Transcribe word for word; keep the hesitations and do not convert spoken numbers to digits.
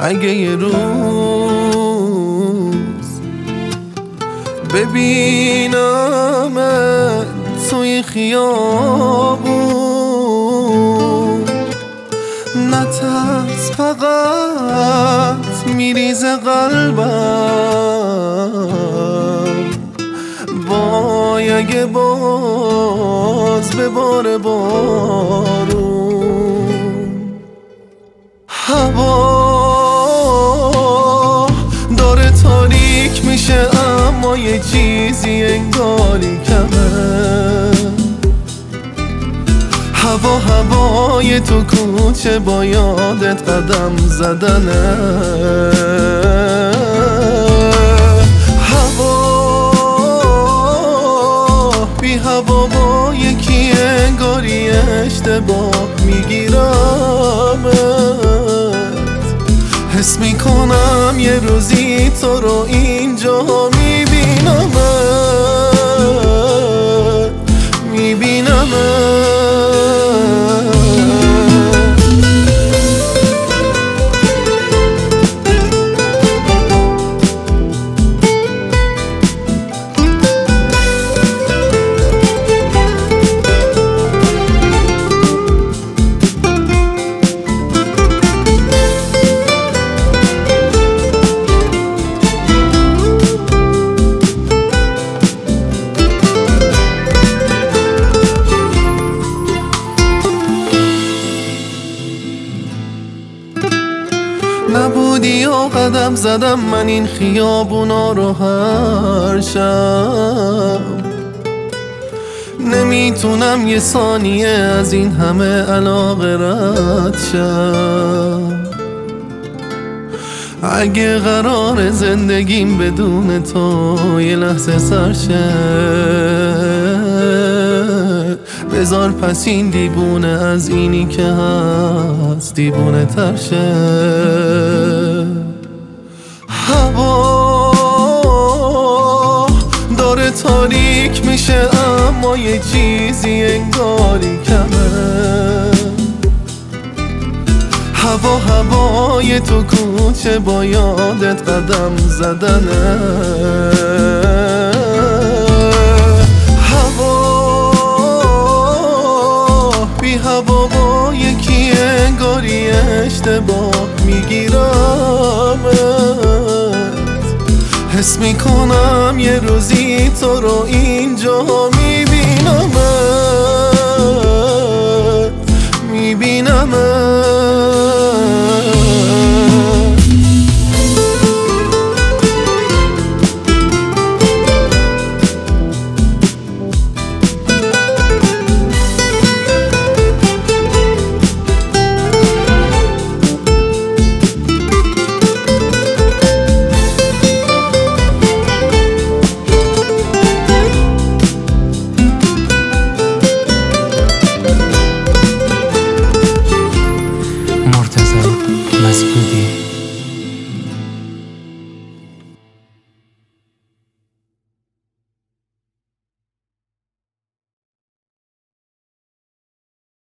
اگه یه روز ببینمت توی خیابون، نترس فقط میریزه قلبم، وای اگه باز بباره بارون. هوا داره تاریک میشه اما یه چیزی انگاری کمه، هوا هوای تو کوچه با یادت قدم زدنه. هوا بی هوا با یکی انگاری اشتباه میگیرمت، حس میکنم یه روزی تو رو اینجا میبینمت میبینمت نبودی یا قدم زدم من این خیابونا رو هر شب، نمیتونم یه ثانیه از این همه علاقه رد شم. اگه قرار زندگیم بدون تو یه لحظه سرشه، بذار پس این دیوونه از اینی که هست دیوونه ترشه. هوا داره تاریک میشه اما یه چیزی انگاری کمه، هوا هوای تو کوچه با یادت قدم زدنه. بی هوا با یکی انگاری اشتباه میگیرمت، حس میکنم یه روزی تو رو اینجا میبینمت میبینمت